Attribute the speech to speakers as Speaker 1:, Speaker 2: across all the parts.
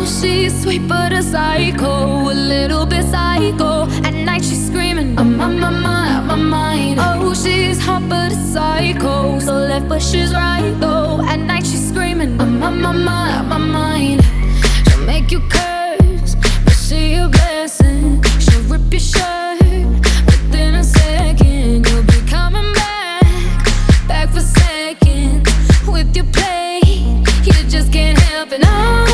Speaker 1: she's sweet but a psycho, a little bit psycho. At night she's screaming, I'm on my mind. Oh, she's hot but a psycho, so left but she's right though. At night she's screaming, I'm on my mind. She'll make you curse, but she a blessing. She'll rip your shirt within a second. You'll be coming back for seconds with your play. You just can't help it, no.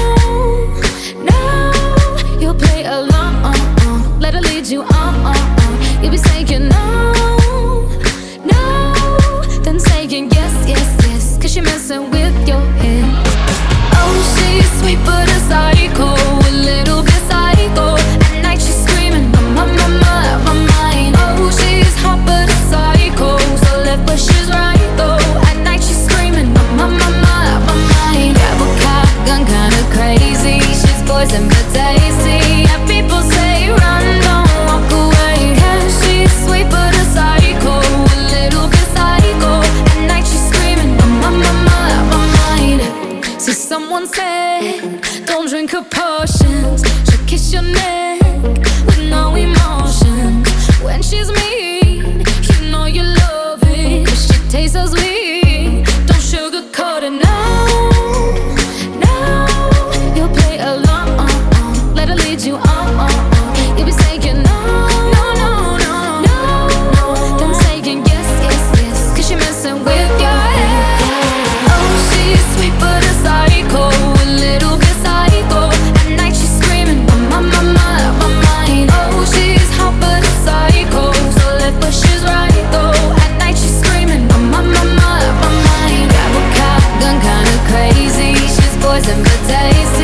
Speaker 1: You'll play along, let her lead you on. You'll be saying no, then saying yes, cause you're messing with your head. Oh, she's sweet but a psycho, a little bit psycho. At night she's screaming, I'm on my mind. Oh, she's hot but a psycho, so left but she's right though. At night she's screaming, I'm on my mind. Grab a cop, gun kinda crazy. She's poison but tasty. Yeah, people say run, don't walk away. Yeah, she's sweet but a psycho, a little bit psycho. At night she's screaming, I'm on my mind. See, someone said, don't drink her potions. She'll kiss your neck with no emotion. When she's mean, you know you love it, cause she tastes so sweet. Don't sugarcoat it, no. You'll play along, let her lead you on. You'll be saying no, then saying yes, cause you're messing with your head. Oh, she's sweet but a psycho, a little bit psycho. At night she's screaming, I'm on my mind. Oh, she's hot but a psycho, so left but she's right though. At night she's screaming, I'm on my mind. Grab a cop, gun kinda crazy. She's poison but tasty.